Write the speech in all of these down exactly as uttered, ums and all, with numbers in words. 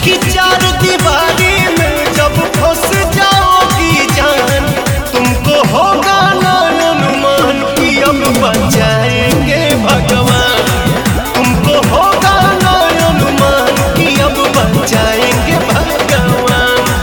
की चार दीवारी में जब फंस जाओगी जान, तुमको होगा ना अनुमान कि अब बचाएंगे भगवान। तुमको होगा ना अनुमान कि अब बचाएंगे भगवान।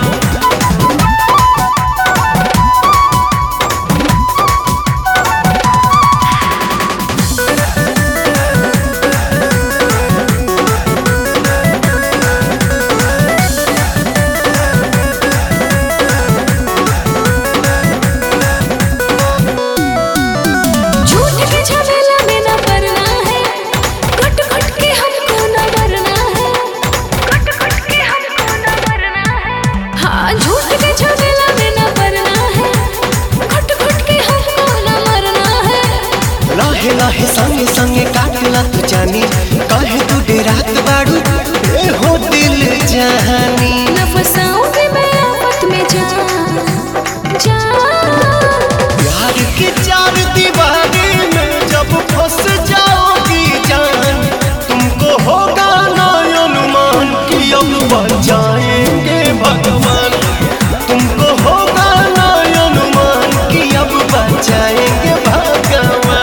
लाहे संगे संगे काटला तू जानी, काहे तू डेरात बाड़ू ए हो दिल जानी। न फसाऊंगी मैं आफत में जान जान। प्यार की चार दीवारी में जब फंस जाओगी जान, तुमको होगा ना अनुमान कि अब बचाएंगे भगवान। तुमको होगा ना अनुमान कि अब बचाएंगे भगवान।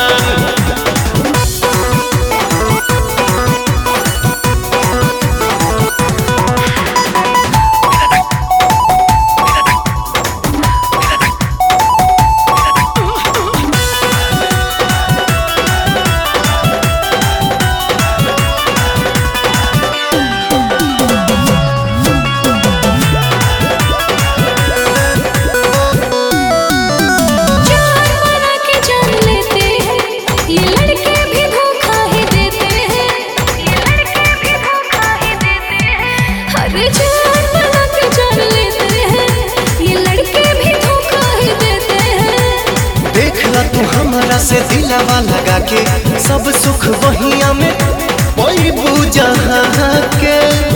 तू हमरा से दिलवा लगा के सब सुख वहिया में कोई बूझा के।